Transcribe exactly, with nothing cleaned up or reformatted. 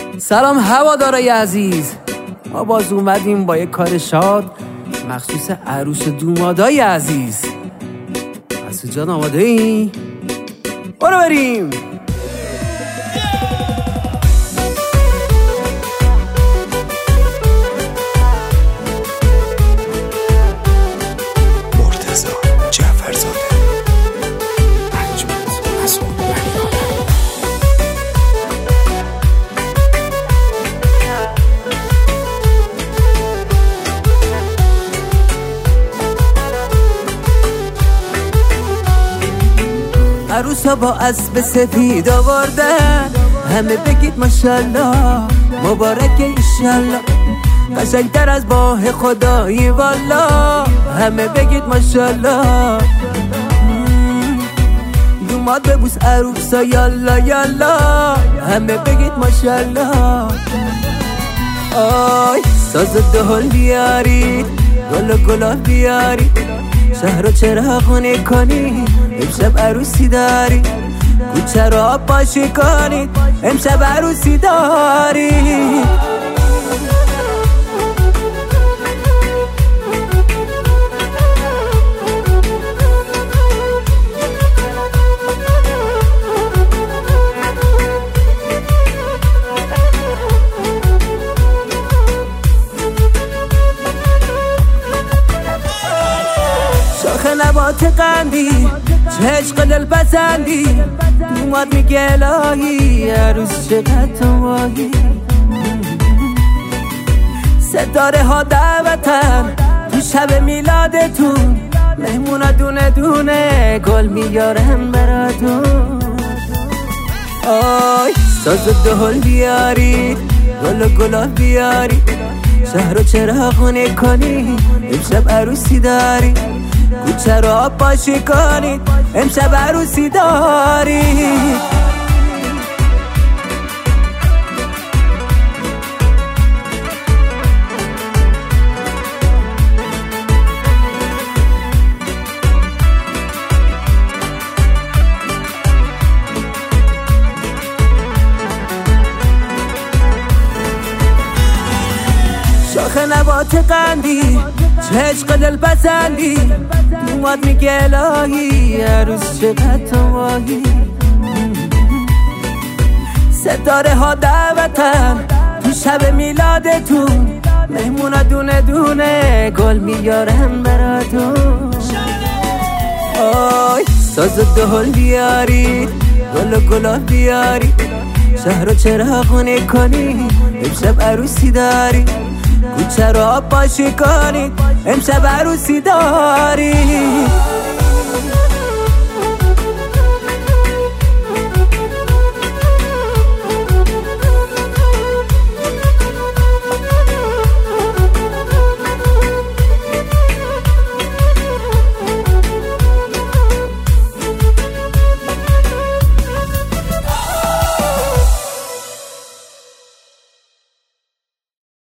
سلام هوادارای عزیز، ما باز اومدیم با یک کار شاد مخصوص عروس دومادای عزیز. مسعود جان آماده ای؟ برو بریم. عروسا با اسب سفید آوردن، همه بگید ماشالله، مبارک ایشالله، قشنگتر از ماه خدایی والا، همه بگید ماشالله. دوماد ببوس عروسا یالا یالا، همه بگید ماشالله. آی ساز و دهل بیارید، گل و گلاب بیارید، شهر رو چراغونه کنید، امشب عروسی دارید، کوچه رو آب پاشی کنید، امشب عروسی دارید. شاخ نبات قندی، چه عشق دل پسندی، دوماد میگه الهی عروس چقدر تو ماهی. ستاره ها دعوتن تو شب میلادتون، مهمونا دونه دونه گل میارن براتون. آی ساز و دهل بیارید، گل و گلاب بیارید، شهر رو چراغونه کنید، امشب عروسی دارید، کوچه رو آب پاشی کنید، امشب عروسی دارید. شاخ نبات قندی، چه عشق دل پسندی، دوماد میگه الهی عروس چقدر تو ماهی. ستاره ها دعوتن تو شب میلادتون، مهمونا دونه دونه گل میارن براتون. آی ساز و دهل بیارید، گل و گلاب بیارید، شهر رو چراغونه کنید، امشب عروسی دارید، کوچه رو آب پاشی کنید، امشب عروسی دارید.